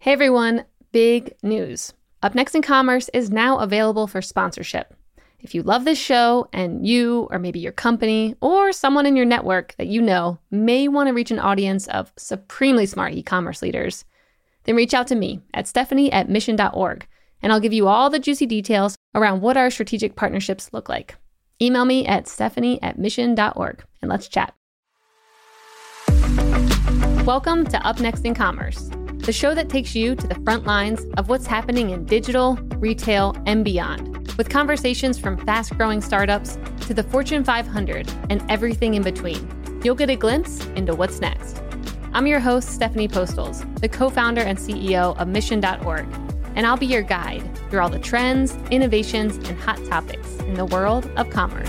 Hey everyone, big news. Up Next in Commerce is now available for sponsorship. If you love this show and you, or maybe your company, or someone in your network that you know may want to reach an audience of supremely smart e-commerce leaders, then reach out to me at Stephanie@mission.org, and I'll give you all the juicy details around what our strategic partnerships look like. Email me at Stephanie@mission.org, and let's chat. Welcome to Up Next in Commerce, the show that takes you to the front lines of what's happening in digital, retail, and beyond, with conversations from fast-growing startups to the Fortune 500 and everything in between. You'll get a glimpse into what's next. I'm your host, Stephanie Postles, the co-founder and CEO of Mission.org, and I'll be your guide through all the trends, innovations, and hot topics in the world of commerce.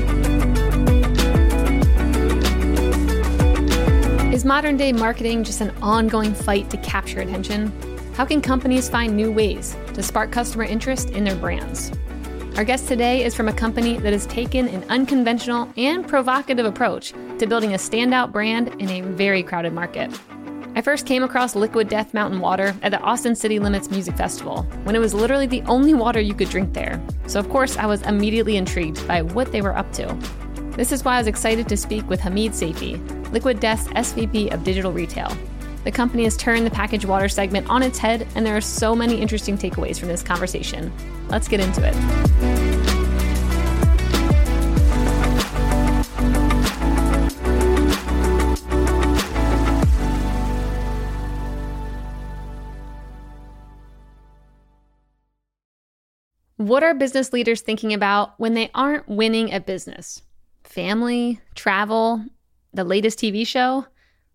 Is modern-day marketing just an ongoing fight to capture attention? How can companies find new ways to spark customer interest in their brands? Our guest today is from a company that has taken an unconventional and provocative approach to building a standout brand in a very crowded market. I first came across Liquid Death Mountain Water at the Austin City Limits Music Festival, when it was literally the only water you could drink there. So of course, I was immediately intrigued by what they were up to. This is why I was excited to speak with Hamid Saifi, Liquid Death's SVP of Digital Retail. The company has turned the packaged water segment on its head, and there are so many interesting takeaways from this conversation. Let's get into it. What are business leaders thinking about when they aren't winning at business? Family, travel, the latest TV show?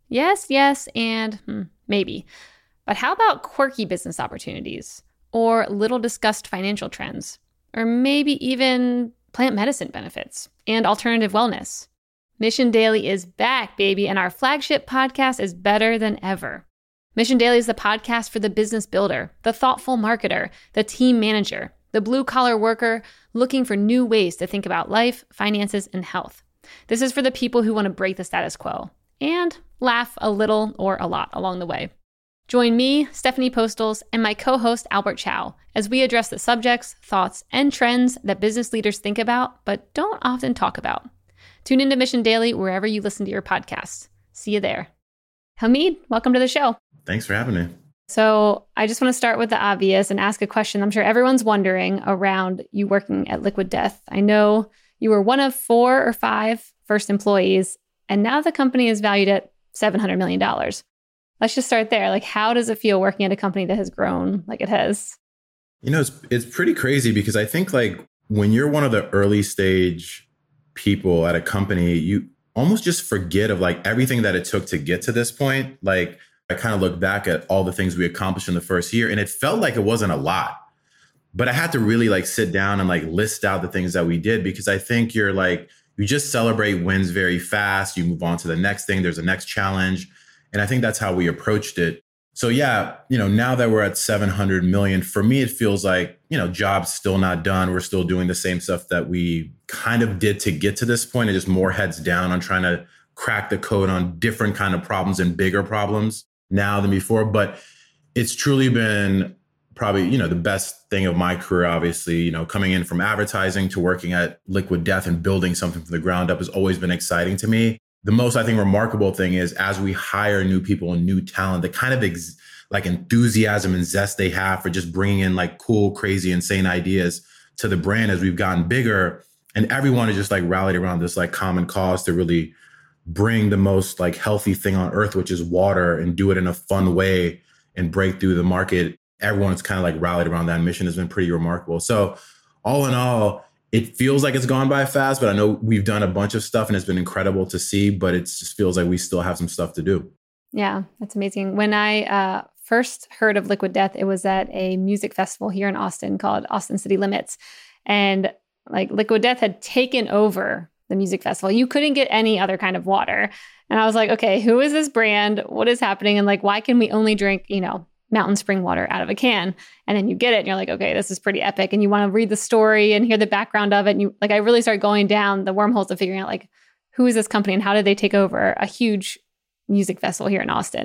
Yes, and maybe. But how about quirky business opportunities? Or little discussed financial trends? Or maybe even plant medicine benefits and alternative wellness? Mission Daily is back, baby, and our flagship podcast is better than ever. Mission Daily is the podcast for the business builder, the thoughtful marketer, the team manager, the blue-collar worker looking for new ways to think about life, finances, and health. This is for the people who want to break the status quo and laugh a little or a lot along the way. Join me, Stephanie Postles, and my co-host Albert Chow as we address the subjects, thoughts, and trends that business leaders think about but don't often talk about. Tune into Mission Daily wherever you listen to your podcasts. See you there. Hamid, welcome to the show. Thanks for having me. So I just want to start with the obvious and ask a question I'm sure everyone's wondering around you working at Liquid Death. I know you were one of 4 or 5 first employees, and now the company is valued at $700 million. Let's just start there. Like, how does it feel working at a company that has grown like it has? You know, it's pretty crazy because I think like when you're one of the early stage people at a company, you almost just forget of like everything that it took to get to this point. Like, I kind of look back at all the things we accomplished in the first year, and it felt like it wasn't a lot. But I had to really like sit down and like list out the things that we did, because I think you just celebrate wins very fast. You move on to the next thing. There's a next challenge. And I think that's how we approached it. So yeah, now that we're at 700 million, for me, it feels like, job's still not done. We're still doing the same stuff that we kind of did to get to this point, and just more heads down on trying to crack the code on different kind of problems and bigger problems now than before. But it's truly been probably, the best thing of my career, obviously, coming in from advertising to working at Liquid Death and building something from the ground up has always been exciting to me. The most, I think, remarkable thing is as we hire new people and new talent, the kind of like enthusiasm and zest they have for just bringing in like cool, crazy, insane ideas to the brand as we've gotten bigger. And everyone is just like rallied around this like common cause to really bring the most like healthy thing on earth, which is water, and do it in a fun way and break through the market. Everyone's kind of like rallied around that mission. Has been pretty remarkable. So all in all, it feels like it's gone by fast, but I know we've done a bunch of stuff and it's been incredible to see, but it just feels like we still have some stuff to do. Yeah, that's amazing. When I first heard of Liquid Death, it was at a music festival here in Austin called Austin City Limits. And like Liquid Death had taken over the music festival. You couldn't get any other kind of water. And I was like, okay, who is this brand? What is happening? And like, why can we only drink, mountain spring water out of a can? And then you get it and you're like, okay, this is pretty epic. And you want to read the story and hear the background of it. And I really started going down the wormholes of figuring out like, who is this company and how did they take over a huge music festival here in Austin?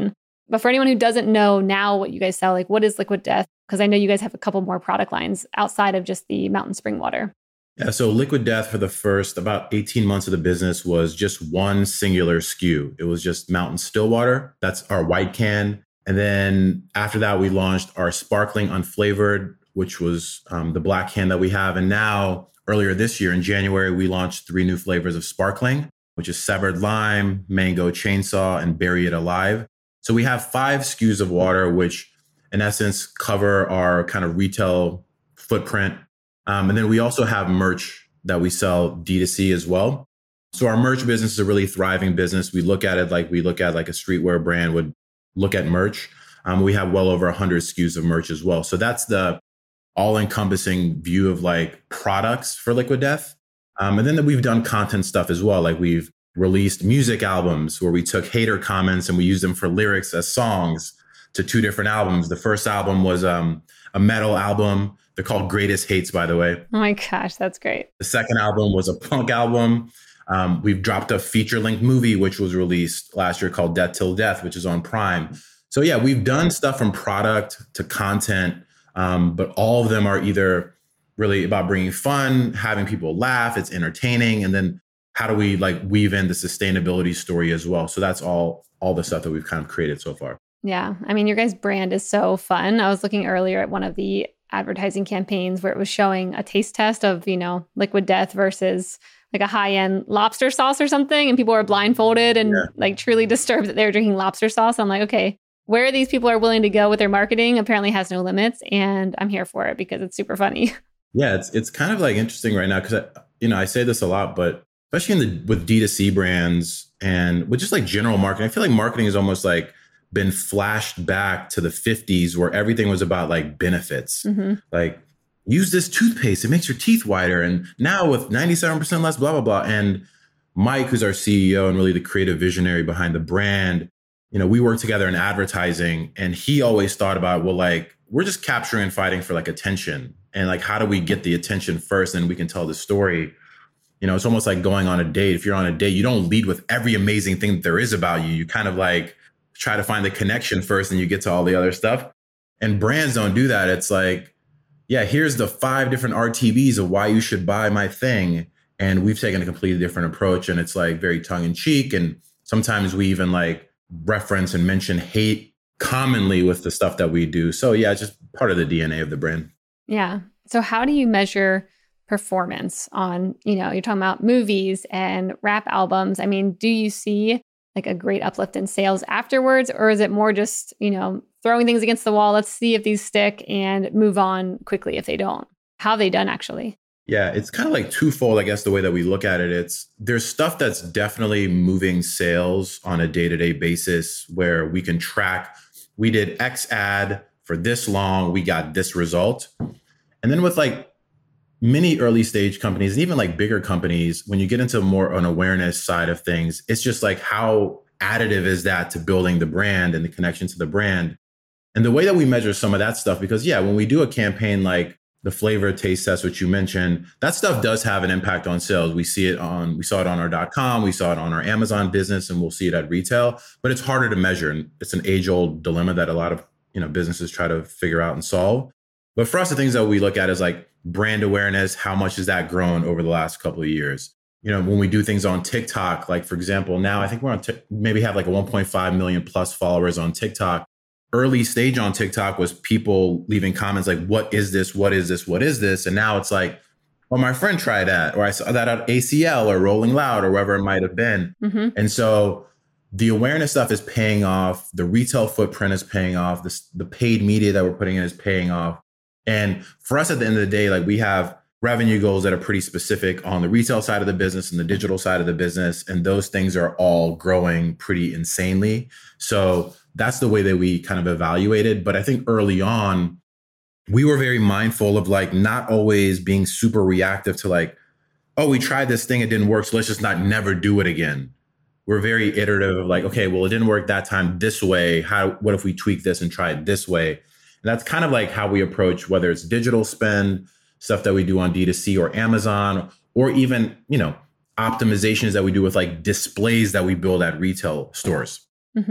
But for anyone who doesn't know now what you guys sell, like what is Liquid Death? Because I know you guys have a couple more product lines outside of just the Mountain Spring water. Yeah, so Liquid Death for the first about 18 months of the business was just one singular SKU. It was just Mountain Stillwater. That's our white can. And then after that, we launched our sparkling unflavored, which was the black can that we have. And now, earlier this year in January, we launched 3 new flavors of sparkling, which is Severed Lime, Mango Chainsaw, and Bury It Alive. So we have 5 SKUs of water, which in essence cover our kind of retail footprint. And then we also have merch that we sell D2C as well. So our merch business is a really thriving business. We look at it like we look at like a streetwear brand would look at merch. We have well over 100 SKUs of merch as well. So that's the all-encompassing view of like products for Liquid Death. And then we've done content stuff as well. Like we've released music albums where we took hater comments and we used them for lyrics as songs to 2 different albums. The first album was a metal album. They're called Greatest Hates, by the way. Oh my gosh, that's great. The second album was a punk album. We've dropped a feature-length movie, which was released last year called Death Till Death, which is on Prime. So yeah, we've done stuff from product to content, but all of them are either really about bringing fun, having people laugh, it's entertaining, and then how do we like weave in the sustainability story as well? So that's all the stuff that we've kind of created so far. Yeah. I mean, your guys' brand is so fun. I was looking earlier at one of the advertising campaigns where it was showing a taste test of, Liquid Death versus like a high-end lobster sauce or something. And people were blindfolded and like truly disturbed that they were drinking lobster sauce. I'm like, okay, where these people are willing to go with their marketing apparently has no limits. And I'm here for it because it's super funny. Yeah, it's kind of like interesting right now because I say this a lot, but especially with D2C brands and with just like general marketing, I feel like marketing has almost like been flashed back to the 50s where everything was about like benefits. Mm-hmm. Like use this toothpaste, it makes your teeth whiter. And now with 97% less, blah, blah, blah. And Mike, who's our CEO and really the creative visionary behind the brand, we work together in advertising and he always thought about, well, like we're just capturing and fighting for like attention. And like, how do we get the attention first and we can tell the story? It's almost like going on a date. If you're on a date, you don't lead with every amazing thing that there is about you. You kind of like try to find the connection first and you get to all the other stuff. And brands don't do that. It's like, yeah, here's the 5 different RTBs of why you should buy my thing. And we've taken a completely different approach and it's like very tongue in cheek. And sometimes we even like reference and mention hate commonly with the stuff that we do. So yeah, it's just part of the DNA of the brand. Yeah. So how do you measure performance on, you're talking about movies and rap albums? I mean, do you see like a great uplift in sales afterwards? Or is it more just, throwing things against the wall, let's see if these stick and move on quickly if they don't? How have they done actually? Yeah, it's kind of like twofold, I guess, the way that we look at it. There's stuff that's definitely moving sales on a day-to-day basis where we can track, we did X ad for this long, we got this result. And then with like many early stage companies and even like bigger companies, when you get into more an awareness side of things, it's just like how additive is that to building the brand and the connection to the brand. And the way that we measure some of that stuff, because yeah, when we do a campaign like the flavor taste test, which you mentioned, that stuff does have an impact on sales. We saw it on our .com, we saw it on our Amazon business, and we'll see it at retail, but it's harder to measure. And it's an age old dilemma that a lot of, businesses try to figure out and solve. But for us, the things that we look at is like brand awareness. How much has that grown over the last couple of years? When we do things on TikTok, like for example, now I think we're on maybe have like a 1.5 million plus followers on TikTok. Early stage on TikTok was people leaving comments like, what is this? What is this? What is this? And now it's like, well, my friend tried that, or I saw that at ACL or Rolling Loud or wherever it might have been. Mm-hmm. And so the awareness stuff is paying off. The retail footprint is paying off. The paid media that we're putting in is paying off. And for us at the end of the day, like we have revenue goals that are pretty specific on the retail side of the business and the digital side of the business. And those things are all growing pretty insanely. So that's the way that we kind of evaluated. But I think early on, we were very mindful of like not always being super reactive to like, oh, we tried this thing, it didn't work, so let's just not never do it again. We're very iterative of like, okay, well, it didn't work that time this way. What if we tweak this and try it this way? And that's kind of like how we approach whether it's digital spend, stuff that we do on D2C or Amazon, or even, optimizations that we do with like displays that we build at retail stores. Mm-hmm.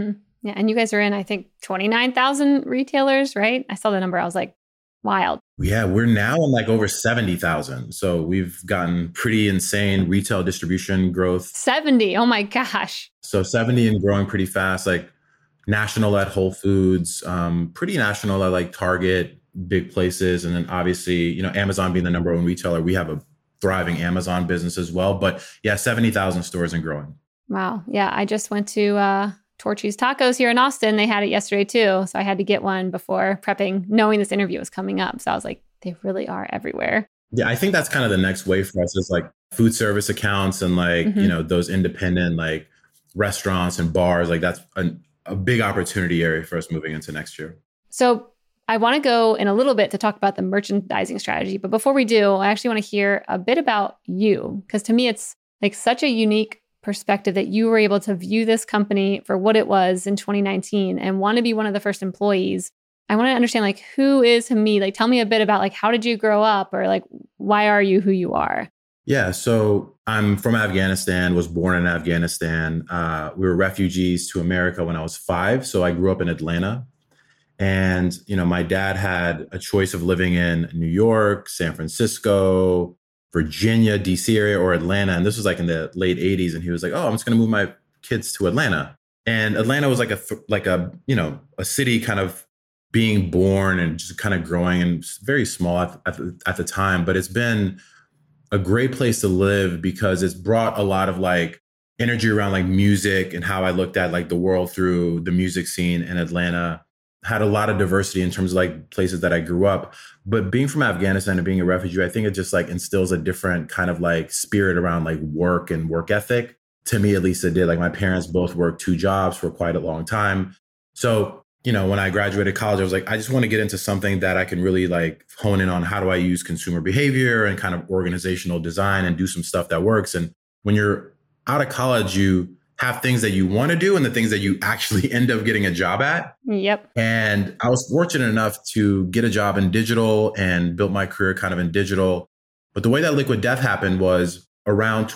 Yeah. And you guys are in, I think, 29,000 retailers, right? I saw the number. I was like, wild. Yeah, we're now in like over 70,000. So we've gotten pretty insane retail distribution growth. 70. Oh my gosh. So 70 and growing pretty fast, like national at Whole Foods, pretty national at like Target, big places. And then obviously, you know, Amazon being the number one retailer, we have a thriving Amazon business as well. But yeah, 70,000 stores and growing. Wow. Yeah. I just went to Torchy's Tacos here in Austin. They had it yesterday too. So I had to get one before prepping, knowing this interview was coming up. So I was like, they really are everywhere. Yeah, I think that's kind of the next wave for us is like food service accounts and like, you know, those independent like restaurants and bars. Like that's a big opportunity area for us moving into next year. So I want to go in a little bit to talk about the merchandising strategy. But before we do, I actually want to hear a bit about you, because to me, it's like such a unique perspective that you were able to view this company for what it was in 2019 and want to be one of the first employees. I want to understand like, who is Hamid? Like, tell me a bit about like, how did you grow up, or like, why are you who you are? Yeah, so I'm from Afghanistan, was born in Afghanistan. We were refugees to America when I was 5. So I grew up in Atlanta. And, you know, my dad had a choice of living in New York, San Francisco, Virginia, DC area, or Atlanta. And this was like in the late 80s. And he was like, oh, I'm just going to move my kids to Atlanta. And Atlanta was like a, you know, a city kind of being born and just kind of growing and very small at the time. But it's been a great place to live because it's brought a lot of like energy around like music and how I looked at like the world through the music scene in Atlanta. Had a lot of diversity in terms of like places that I grew up. But being from Afghanistan and being a refugee, I think it just like instills a different kind of like spirit around like work and work ethic. To me, at least it did. Like my parents both worked 2 jobs for quite a long time. So, you know, when I graduated college, I was like, I just want to get into something that I can really like hone in on how do I use consumer behavior and kind of organizational design and do some stuff that works. And when you're out of college, you have things that you want to do and the things that you actually end up getting a job at. Yep. And I was fortunate enough to get a job in digital and built my career kind of in digital. But the way that Liquid Death happened was around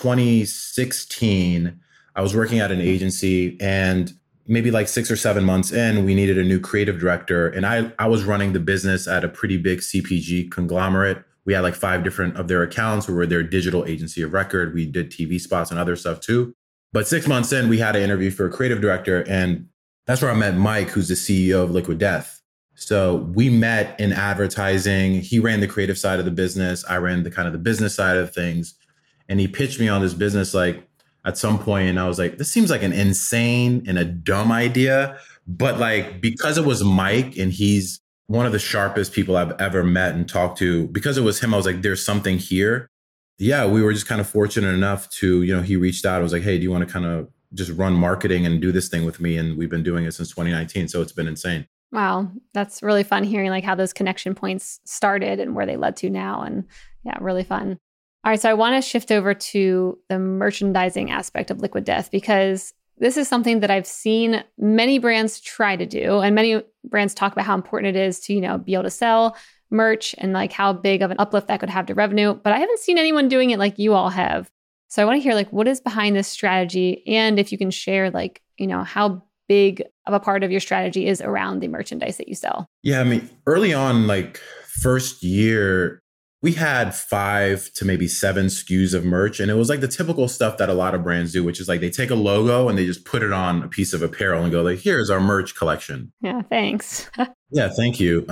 2016, I was working at an agency and maybe like 6 or 7 months in, we needed a new creative director. And I was running the business at a pretty big CPG conglomerate. We had like 5 different of their accounts. We were their digital agency of record. We did TV spots and other stuff too. But 6 months in, we had an interview for a creative director. And that's where I met Mike, who's the CEO of Liquid Death. So we met in advertising. He ran the creative side of the business. I ran the kind of the business side of things. And he pitched me on this business like at some point, and I was like, this seems like an insane and a dumb idea. But like, because it was Mike and he's one of the sharpest people I've ever met and talked to, because it was him, I was like, there's something here. Yeah, we were just kind of fortunate enough to, you know, he reached out. I was like, hey, do you want to kind of just run marketing and do this thing with me? And we've been doing it since 2019. So it's been insane. Wow. That's really fun hearing like how those connection points started and where they led to now. And yeah, really fun. All right. So I want to shift over to the merchandising aspect of Liquid Death, because this is something that I've seen many brands try to do. And many brands talk about how important it is to, you know, be able to sell merch and like how big of an uplift that could have to revenue. But I haven't seen anyone doing it like you all have. So I want to hear like what is behind this strategy, and if you can share like, you know, how big of a part of your strategy is around the merchandise that you sell. Yeah, I mean, early on, like first year, we had 5 to maybe 7 SKUs of merch. And it was like the typical stuff that a lot of brands do, which is like they take a logo and they just put it on a piece of apparel and go like, here's our merch collection. Yeah, thanks. Yeah, thank you.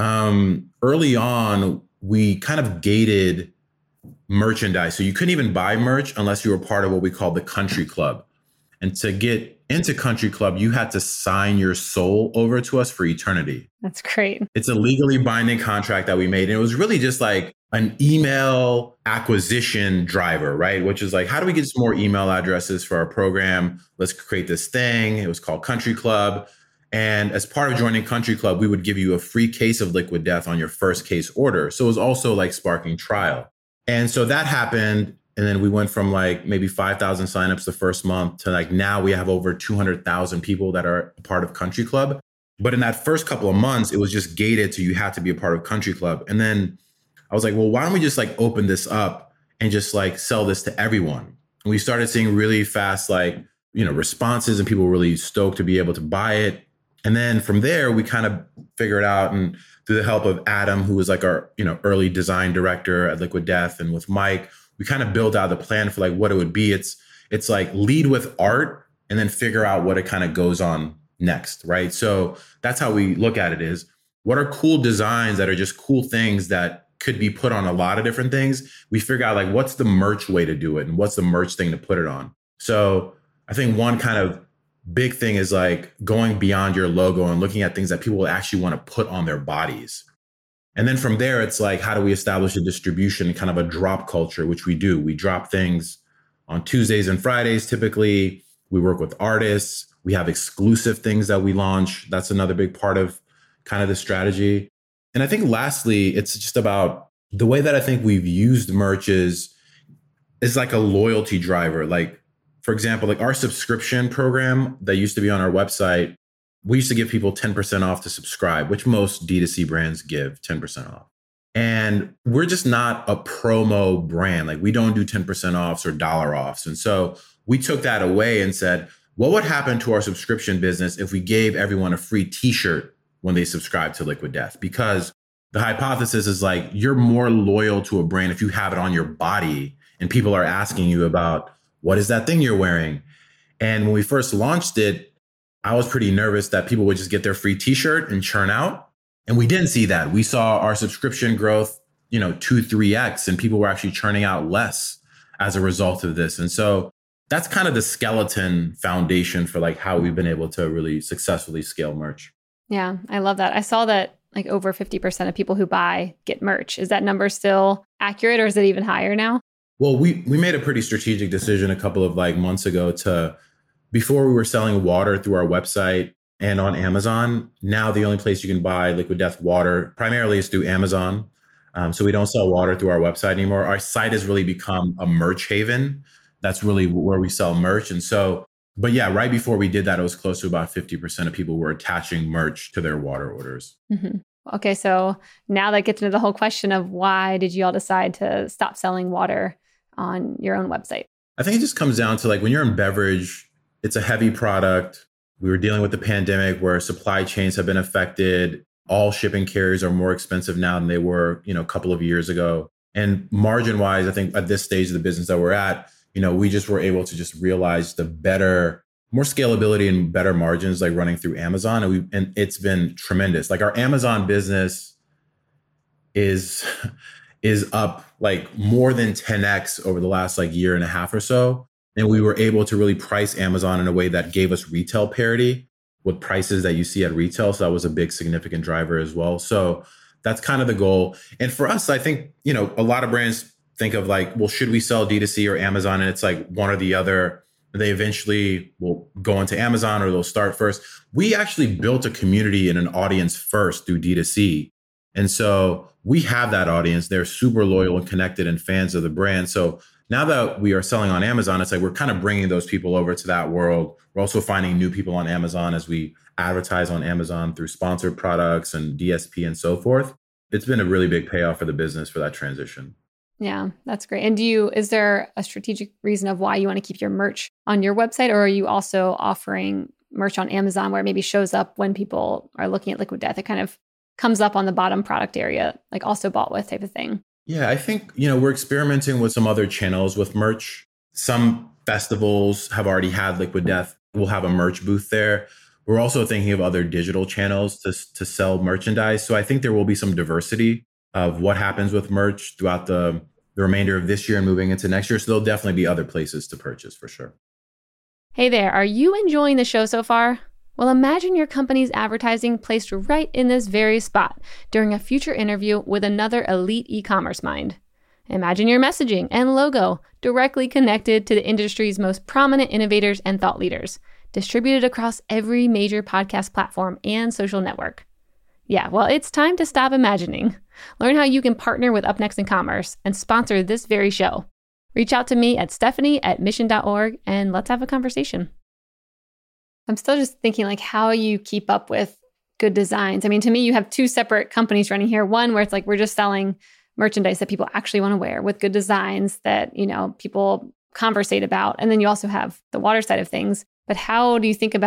Early on, we kind of gated merchandise. So you couldn't even buy merch unless you were part of what we call the Country Club. And to get into Country Club, you had to sign your soul over to us for eternity. That's great. It's a legally binding contract that we made. And it was really just like an email acquisition driver, right? Which is like, how do we get some more email addresses for our program? Let's create this thing. It was called Country Club. And as part of joining Country Club, we would give you a free case of Liquid Death on your first case order. So it was also like sparking trial. And so that happened. And then we went from like maybe 5,000 signups the first month to like now we have over 200,000 people that are a part of Country Club. But in that first couple of months, it was just gated to you had to be a part of Country Club. And then I was like, well, why don't we just like open this up and just like sell this to everyone? And we started seeing really fast, like, you know, responses and people were really stoked to be able to buy it. And then from there, we kind of figured out, and through the help of Adam, who was like our, early design director at Liquid Death, and with Mike, we kind of built out the plan for like what it would be. It's like lead with art and then figure out what it kind of goes on next, right? So that's how we look at it is, what are cool designs that are just cool things that could be put on a lot of different things? We figure out like, what's the merch way to do it? And what's the merch thing to put it on? So I think one kind of big thing is like going beyond your logo and looking at things that people actually want to put on their bodies. And then from there, it's like, how do we establish a distribution, kind of a drop culture, which we do. We drop things on Tuesdays and Fridays. Typically, we work with artists. We have exclusive things that we launch. That's another big part of kind of the strategy. And I think lastly, it's just about the way that I think we've used merch is like a loyalty driver. Like, for example, like our subscription program that used to be on our website, we used to give people 10% off to subscribe, which most D2C brands give 10% off. And we're just not a promo brand. Like we don't do 10% offs or dollar offs. And so we took that away and said, what would happen to our subscription business if we gave everyone a free t-shirt when they subscribe to Liquid Death? Because the hypothesis is like, you're more loyal to a brand if you have it on your body and people are asking you about, what is that thing you're wearing? And when we first launched it, I was pretty nervous that people would just get their free t-shirt and churn out. And we didn't see that. We saw our subscription growth, 2-3x, and people were actually churning out less as a result of this. And so that's kind of the skeleton foundation for like how we've been able to really successfully scale merch. Yeah, I love that. I saw that like over 50% of people who buy get merch. Is that number still accurate or is it even higher now? Well, we made a pretty strategic decision a couple of like months ago before we were selling water through our website and on Amazon. Now the only place you can buy Liquid Death water primarily is through Amazon. So we don't sell water through our website anymore. Our site has really become a merch haven. That's really where we sell merch. And so, but yeah, right before we did that, it was close to about 50% of people were attaching merch to their water orders. Mm-hmm. Okay, so now that gets into the whole question of why did you all decide to stop selling water on your own website? I think it just comes down to like when you're in beverage, it's a heavy product. We were dealing with the pandemic where supply chains have been affected. All shipping carriers are more expensive now than they were, a couple of years ago. And margin wise, I think at this stage of the business that we're at, we just were able to just realize more scalability and better margins like running through Amazon. And it's been tremendous. Like our Amazon business is up like more than 10x over the last like year and a half or so. And we were able to really price Amazon in a way that gave us retail parity with prices that you see at retail. So that was a big significant driver as well. So that's kind of the goal. And for us, I think, a lot of brands think of like, well, should we sell D2C or Amazon? And it's like one or the other. They eventually will go into Amazon or they'll start first. We actually built a community and an audience first through D2C. And so we have that audience. They're super loyal and connected and fans of the brand. So now that we are selling on Amazon, it's like we're kind of bringing those people over to that world. We're also finding new people on Amazon as we advertise on Amazon through sponsored products and DSP and so forth. It's been a really big payoff for the business for that transition. Yeah, that's great. And is there a strategic reason of why you want to keep your merch on your website, or are you also offering merch on Amazon where it maybe shows up when people are looking at Liquid Death? It kind of comes up on the bottom product area, like also bought with type of thing. Yeah, I think, we're experimenting with some other channels with merch. Some festivals have already had Liquid Death. We'll have a merch booth there. We're also thinking of other digital channels to sell merchandise. So I think there will be some diversity of what happens with merch throughout the remainder of this year and moving into next year. So there'll definitely be other places to purchase for sure. Hey there, are you enjoying the show so far? Well, imagine your company's advertising placed right in this very spot during a future interview with another elite e-commerce mind. Imagine your messaging and logo directly connected to the industry's most prominent innovators and thought leaders, distributed across every major podcast platform and social network. Yeah, well, it's time to stop imagining. Learn how you can partner with UpNext in Commerce and sponsor this very show. Reach out to me at Stephanie@mission.org and let's have a conversation. I'm still just thinking like how you keep up with good designs. I mean, to me, you have two separate companies running here. One where it's like we're just selling merchandise that people actually want to wear with good designs that, people conversate about. And then you also have the water side of things. But how do you think about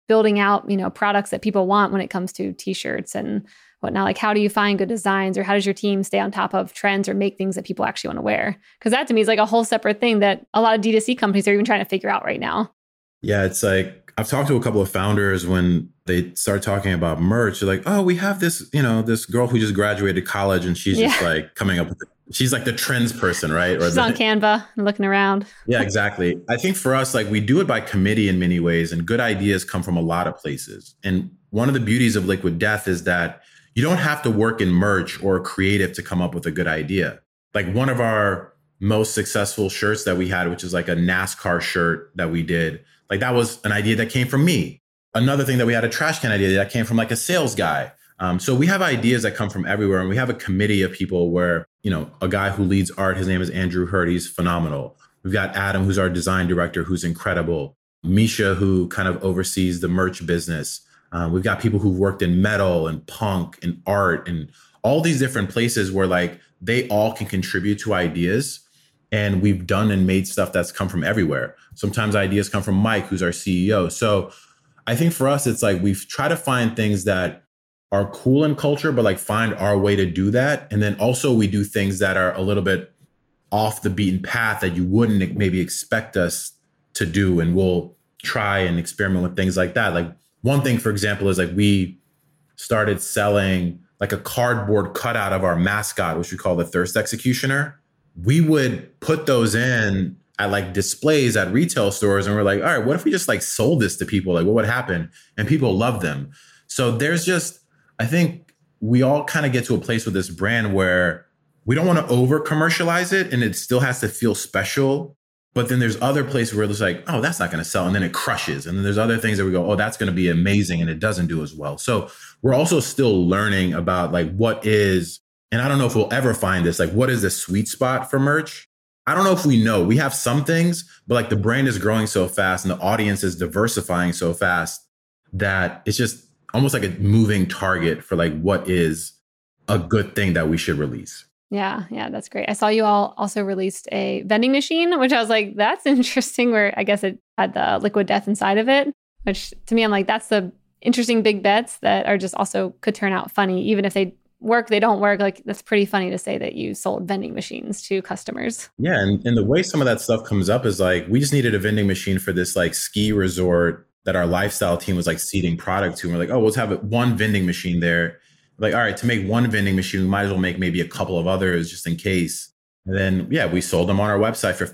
building out, products that people want when it comes to t-shirts and whatnot? Like, how do you find good designs, or how does your team stay on top of trends or make things that people actually want to wear? Because that to me is like a whole separate thing that a lot of D2C companies are even trying to figure out right now. Yeah, it's like I've talked to a couple of founders when they start talking about merch. They're like, oh, we have this, this girl who just graduated college and she's just like coming up with it. She's like the trends person, right? She's on Canva and looking around. Yeah, exactly. I think for us, like we do it by committee in many ways, and good ideas come from a lot of places. And one of the beauties of Liquid Death is that you don't have to work in merch or creative to come up with a good idea. Like one of our most successful shirts that we had, which is like a NASCAR shirt that we did, like that was an idea that came from me. Another thing that we had, a trash can idea that came from like a sales guy. So we have ideas that come from everywhere, and we have a committee of people where, a guy who leads art, his name is Andrew Hurd. He's phenomenal. We've got Adam, who's our design director, who's incredible. Misha, who kind of oversees the merch business. We've got people who've worked in metal and punk and art and all these different places where like they all can contribute to ideas. And we've done and made stuff that's come from everywhere. Sometimes ideas come from Mike, who's our CEO. So I think for us, it's like we've tried to find things that are cool in culture, but like find our way to do that. And then also we do things that are a little bit off the beaten path that you wouldn't maybe expect us to do. And we'll try and experiment with things like that. Like one thing, for example, is like we started selling like a cardboard cutout of our mascot, which we call the Thirst Executioner. We would put those in at like displays at retail stores. And we're like, all right, what if we just like sold this to people? Like what would happen? And people love them. So there's just, I think we all kind of get to a place with this brand where we don't want to over commercialize it and it still has to feel special. But then there's other places where it's like, oh, that's not going to sell. And then it crushes. And then there's other things that we go, oh, that's going to be amazing. And it doesn't do as well. So we're also still learning about like what is, and I don't know if we'll ever find this, like what is the sweet spot for merch? I don't know if we know. We have some things, but like the brand is growing so fast and the audience is diversifying so fast that it's just almost like a moving target for like what is a good thing that we should release. Yeah, that's great. I saw you all also released a vending machine, which I was like, that's interesting, where I guess it had the Liquid Death inside of it, which to me, I'm like, that's the interesting big bets that are just also could turn out funny. Even if they work, they don't work. Like that's pretty funny to say that you sold vending machines to customers. Yeah. And the way some of that stuff comes up is like, we just needed a vending machine for this like ski resort that our lifestyle team was like seeding product to. And we're like, oh, let's have one vending machine there. Like, all right, to make one vending machine, we might as well make maybe a couple of others just in case. And then, yeah, we sold them on our website for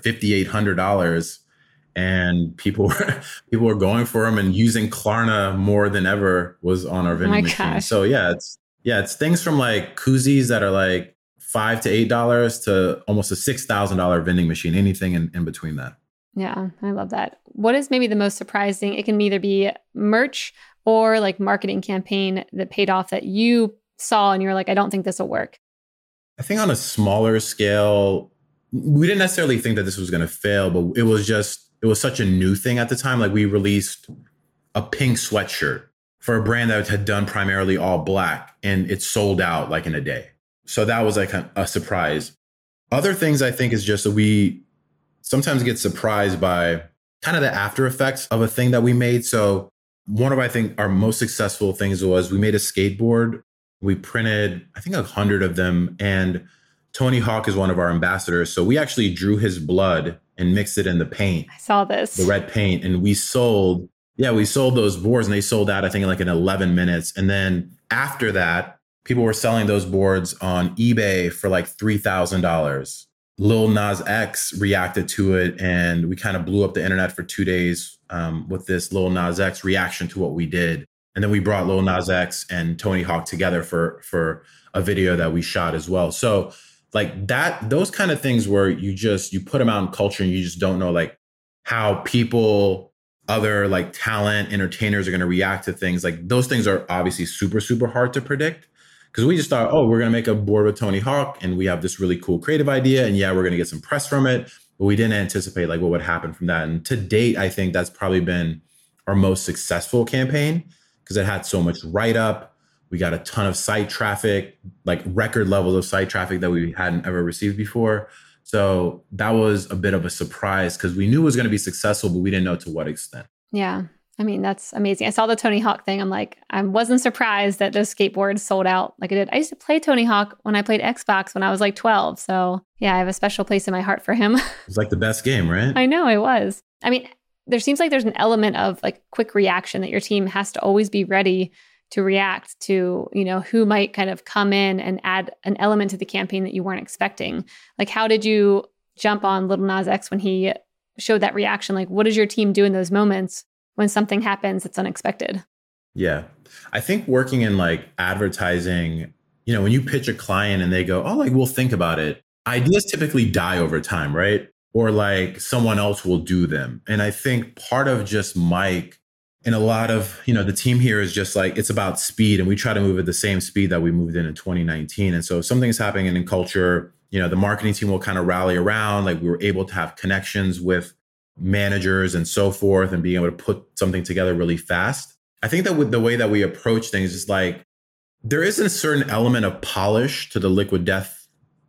$5,800. And people were going for them, and using Klarna more than ever was on our vending machine. Gosh. So it's things from like koozies that are like $5 to $8 to almost a $6,000 vending machine, anything in between that. Yeah, I love that. What is maybe the most surprising? It can either be merch or like marketing campaign that paid off that you saw and you're like, I don't think this will work. I think on a smaller scale, we didn't necessarily think that this was going to fail, but it was such a new thing at the time. Like we released a pink sweatshirt for a brand that had done primarily all black, and it sold out like in a day. So that was like a surprise. Other things I think is just that we sometimes get surprised by kind of the after effects of a thing that we made. So one of, I think, our most successful things was we made a skateboard. We printed, I think, 100 of them. And Tony Hawk is one of our ambassadors. So we actually drew his blood and mixed it in the paint. I saw this. The red paint. And we sold those boards, and they sold out, I think, in like in 11 minutes. And then after that, people were selling those boards on eBay for like $3,000. Lil Nas X reacted to it, and we kind of blew up the internet for 2 days with this Lil Nas X reaction to what we did. And then we brought Lil Nas X and Tony Hawk together for a video that we shot as well. So like that, those kind of things where you put them out in culture and you just don't know like how people, other like talent, entertainers are going to react to things. Like those things are obviously super, super hard to predict. Because we just thought, oh, we're going to make a board with Tony Hawk, and we have this really cool creative idea, and yeah, we're going to get some press from it. But we didn't anticipate like what would happen from that. And to date, I think that's probably been our most successful campaign because it had so much write-up. We got a ton of site traffic, like record levels of site traffic that we hadn't ever received before. So that was a bit of a surprise because we knew it was going to be successful, but we didn't know to what extent. Yeah. I mean, that's amazing. I saw the Tony Hawk thing. I'm like, I wasn't surprised that those skateboards sold out like it did. I used to play Tony Hawk when I played Xbox when I was like 12. So yeah, I have a special place in my heart for him. It's like the best game, right? I know it was. I mean, there seems like there's an element of like quick reaction that your team has to always be ready to react to, who might kind of come in and add an element to the campaign that you weren't expecting. Like, how did you jump on Lil Nas X when he showed that reaction? Like, what does your team do in those moments when something happens that's unexpected? Yeah. I think working in like advertising, when you pitch a client and they go, oh, like, we'll think about it. Ideas typically die over time, right? Or like someone else will do them. And I think part of just Mike and a lot of, the team here is just like, it's about speed. And we try to move at the same speed that we moved in 2019. And so if something's happening in culture, the marketing team will kind of rally around. Like we were able to have connections with managers and so forth and being able to put something together really fast. I think that with the way that we approach things is like, there is a certain element of polish to the Liquid Death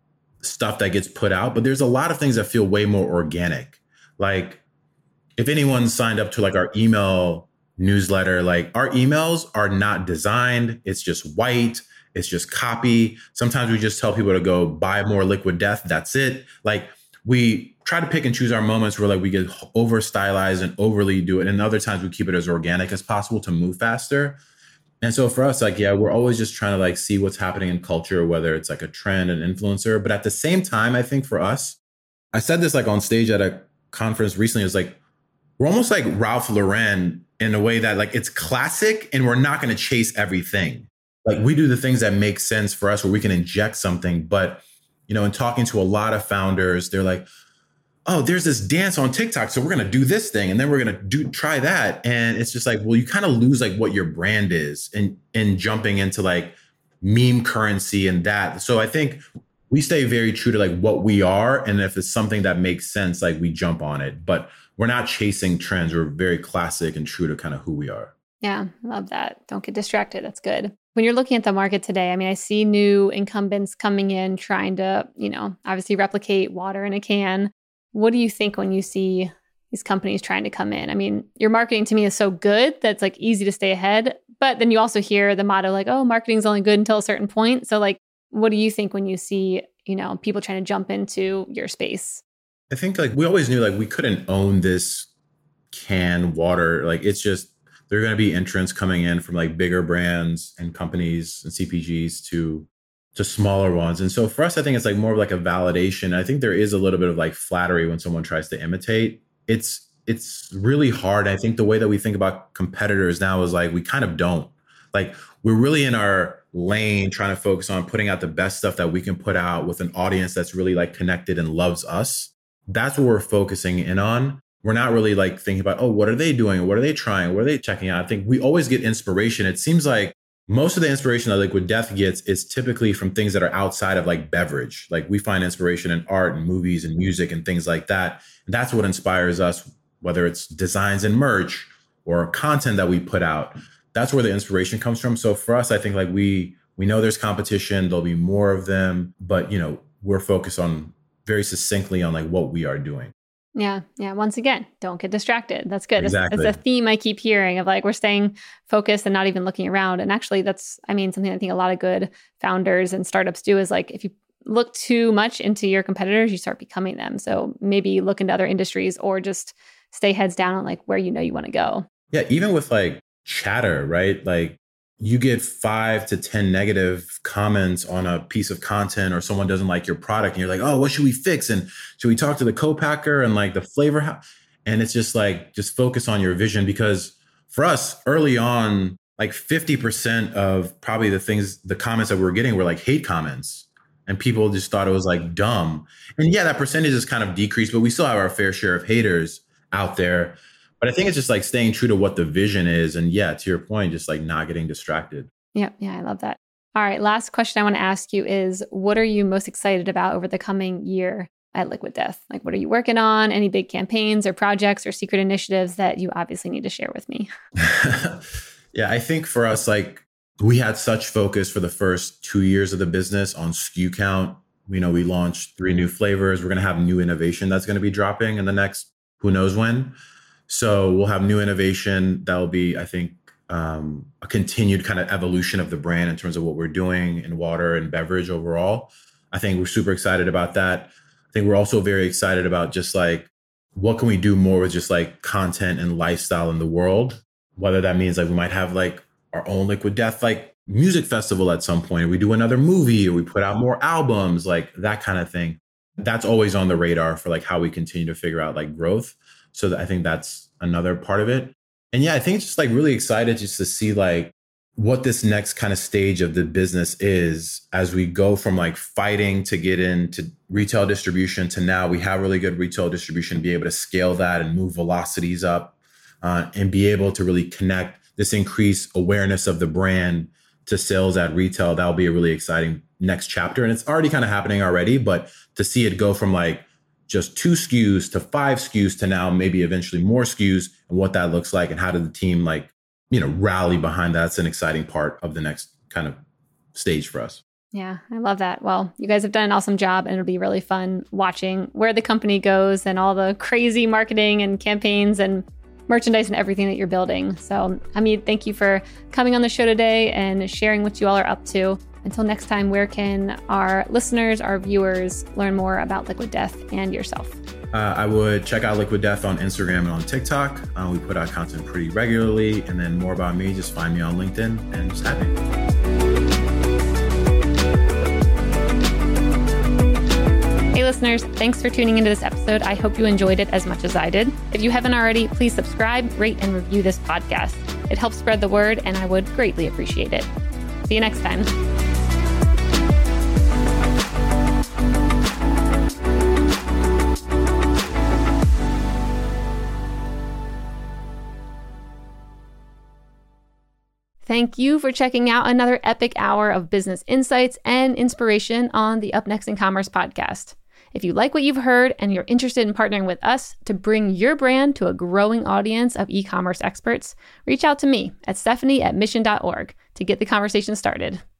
stuff that gets put out, but there's a lot of things that feel way more organic. Like if anyone signed up to like our email newsletter, like our emails are not designed. It's just white. It's just copy. Sometimes we just tell people to go buy more Liquid Death. That's it. Like we try to pick and choose our moments where like we get over stylized and overly do it. And other times we keep it as organic as possible to move faster. And so for us, like, yeah, we're always just trying to like see what's happening in culture, whether it's like a trend, an influencer. But at the same time, I think for us, I said this like on stage at a conference recently, is like, we're almost like Ralph Lauren in a way that like it's classic and we're not going to chase everything. Like we do the things that make sense for us where we can inject something. But, in talking to a lot of founders, they're like, oh, there's this dance on TikTok. So we're going to do this thing and then we're going to try that. And it's just like, well, you kind of lose like what your brand is in jumping into like meme currency and that. So I think we stay very true to like what we are. And if it's something that makes sense, like we jump on it, but we're not chasing trends. We're very classic and true to kind of who we are. Yeah, love that. Don't get distracted. That's good. When you're looking at the market today, I mean, I see new incumbents coming in, trying to, obviously replicate water in a can. What do you think when you see these companies trying to come in? I mean, your marketing to me is so good that it's like easy to stay ahead. But then you also hear the motto like, oh, marketing's only good until a certain point. So like, what do you think when you see, people trying to jump into your space? I think like we always knew like we couldn't own this can water. Like it's just, there are going to be entrants coming in from like bigger brands and companies and CPGs to smaller ones. And so for us, I think it's like more of like a validation. I think there is a little bit of like flattery when someone tries to imitate. It's really hard. I think the way that we think about competitors now is like, we kind of don't. Like we're really in our lane trying to focus on putting out the best stuff that we can put out with an audience that's really like connected and loves us. That's what we're focusing in on. We're not really like thinking about, oh, what are they doing? What are they trying? What are they checking out? I think we always get inspiration. It seems like most of the inspiration that Liquid Death gets is typically from things that are outside of like beverage. Like we find inspiration in art and movies and music and things like that. And that's what inspires us, whether it's designs and merch or content that we put out. That's where the inspiration comes from. So for us, I think like we know there's competition, there'll be more of them, but we're focused on very succinctly on like what we are doing. Yeah. Once again, don't get distracted. That's good. Exactly. It's a theme I keep hearing of like, we're staying focused and not even looking around. And actually that's, something I think a lot of good founders and startups do is like, if you look too much into your competitors, you start becoming them. So maybe look into other industries or just stay heads down on like where you want to go. Yeah. Even with like chatter, right? Like you get 5 to 10 negative comments on a piece of content or someone doesn't like your product and you're like, oh, what should we fix? And should we talk to the co-packer and like the flavor? And it's just like, just focus on your vision, because for us early on, like 50% of probably the comments that we were getting were like hate comments and people just thought it was like dumb. And yeah, that percentage is kind of decreased, but we still have our fair share of haters out there. But I think it's just like staying true to what the vision is. And yeah, to your point, just like not getting distracted. Yeah, I love that. All right. Last question I want to ask you is, what are you most excited about over the coming year at Liquid Death? Like, what are you working on? Any big campaigns or projects or secret initiatives that you obviously need to share with me? Yeah, I think for us, like we had such focus for the first 2 years of the business on SKU count. We launched 3 new flavors. We're going to have new innovation that's going to be dropping in the next, who knows when. So we'll have new innovation that will be, I think, a continued kind of evolution of the brand in terms of what we're doing in water and beverage overall. I think we're super excited about that. I think we're also very excited about just like, what can we do more with just like content and lifestyle in the world? Whether that means like we might have like our own Liquid Death like music festival at some point, or we do another movie, or we put out more albums, like that kind of thing. That's always on the radar for like how we continue to figure out like growth. So I think that's another part of it. And yeah, I think it's just like really excited just to see like what this next kind of stage of the business is as we go from like fighting to get into retail distribution to now we have really good retail distribution, be able to scale that and move velocities up and be able to really connect this increased awareness of the brand to sales at retail. That'll be a really exciting next chapter. And it's already kind of happening already, but to see it go from like just 2 SKUs to 5 SKUs to now maybe eventually more SKUs and what that looks like and how did the team like, rally behind that. That's an exciting part of the next kind of stage for us. Yeah, I love that. Well, you guys have done an awesome job and it'll be really fun watching where the company goes and all the crazy marketing and campaigns and merchandise and everything that you're building. So, Hamid, thank you for coming on the show today and sharing what you all are up to. Until next time, where can our listeners, our viewers learn more about Liquid Death and yourself? I would check out Liquid Death on Instagram and on TikTok. We put out content pretty regularly. And then more about me, just find me on LinkedIn and just happy. Hey listeners, thanks for tuning into this episode. I hope you enjoyed it as much as I did. If you haven't already, please subscribe, rate, and review this podcast. It helps spread the word and I would greatly appreciate it. See you next time. Thank you for checking out another epic hour of business insights and inspiration on the Up Next in Commerce podcast. If you like what you've heard and you're interested in partnering with us to bring your brand to a growing audience of e-commerce experts, reach out to me at Stephanie@mission.org to get the conversation started.